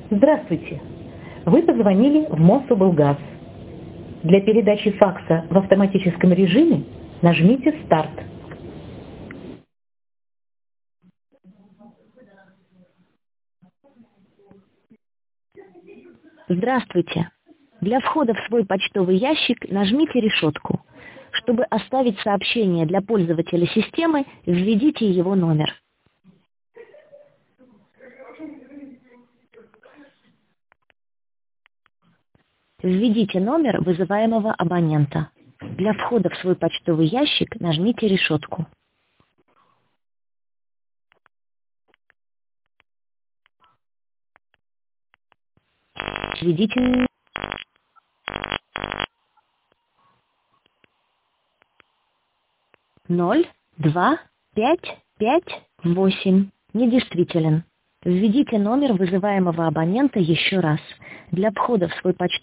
Здравствуйте! Вы позвонили в Мособлгаз. Для передачи факса в автоматическом режиме нажмите «Старт». Здравствуйте! Для входа в свой почтовый ящик нажмите решетку. Чтобы оставить сообщение для пользователя системы, введите его номер. Введите номер вызываемого абонента. Для входа в свой почтовый ящик нажмите решетку. Введите 02558. Недействителен. Введите номер вызываемого абонента еще раз. Для входа в свой почтовый